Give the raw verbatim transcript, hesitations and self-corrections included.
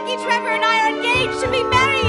Vicky Trevor and I are engaged to be married